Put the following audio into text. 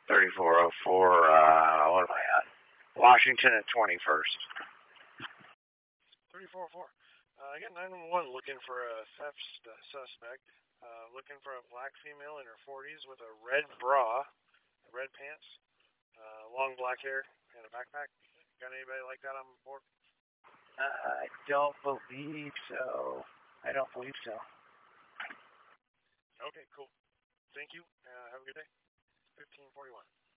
3404, what am I at? Washington at 21st. 3404. I got 911 looking for a theft suspect. Looking for a black female in her 40s with a red bra, red pants, long black hair, and a backpack. Got anybody like that on board? I don't believe so. I don't believe so. Okay, cool. Thank you. Have a good day. 1541.